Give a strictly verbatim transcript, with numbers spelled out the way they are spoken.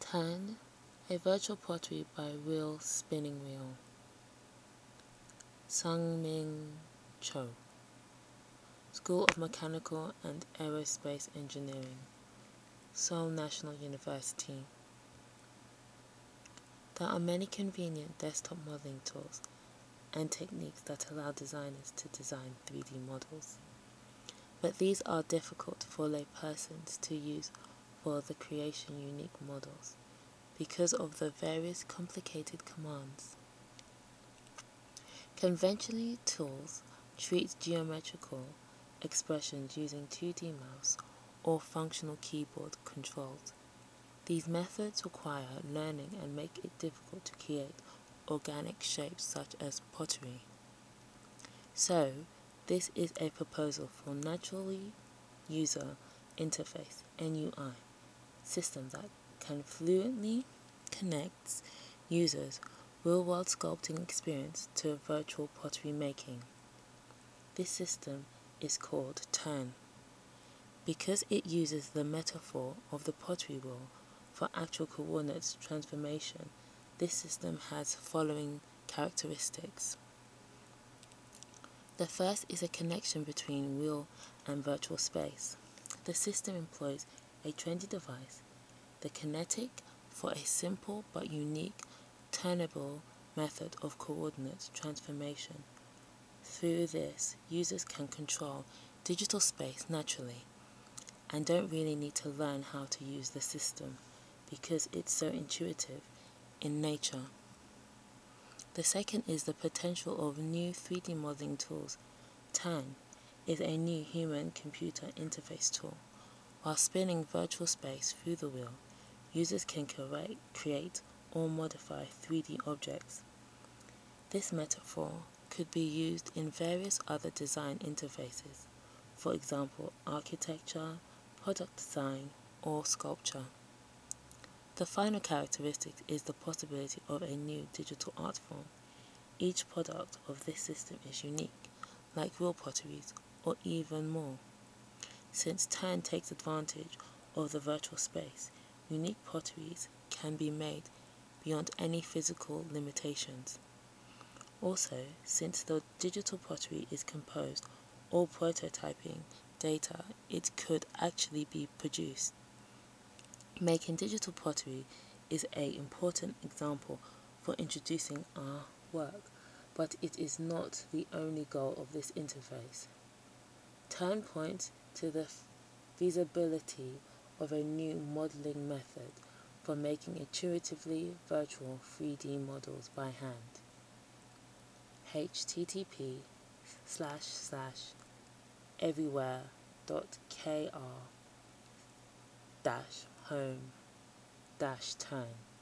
Turn, a virtual pottery by Wheel Spinning Wheel. Sung-Min Cho, School of Mechanical and Aerospace Engineering, Seoul National University. There are many convenient desktop modeling tools and techniques that allow designers to design three D models, but these are difficult for laypersons to use for the creation of unique models because of the various complicated commands. Conventionally, tools treat geometrical expressions using two D mouse or functional keyboard controls. These methods require learning and make it difficult to create organic shapes such as pottery. So, this is a proposal for Naturally User Interface N U I system that can fluently connect users' real-world sculpting experience to virtual pottery making. This system is called Turn because it uses the metaphor of the pottery wheel for actual coordinates transformation. This system has following characteristics. The first is a connection between wheel and virtual space. The system employs a trendy device, the kinetic, for a simple but unique turnable method of coordinate transformation. Through this, users can control digital space naturally and don't really need to learn how to use the system because it's so intuitive in nature. The second is the potential of new three D modeling tools. Turn is a new human-computer interface tool. While spinning virtual space through the wheel, users can create or modify three D objects. This metaphor could be used in various other design interfaces, for example, architecture, product design, or sculpture. The final characteristic is the possibility of a new digital art form. Each product of this system is unique, like real potteries, or even more. Since Turn takes advantage of the virtual space, unique potteries can be made beyond any physical limitations. Also, since the digital pottery is composed or prototyping data, it could actually be produced. Making digital pottery is an important example for introducing our work, but it is not the only goal of this interface. Turn points to the feasibility of a new modeling method for making intuitively virtual three D models by hand. http slash slash everywhere dot kr dash home dash turn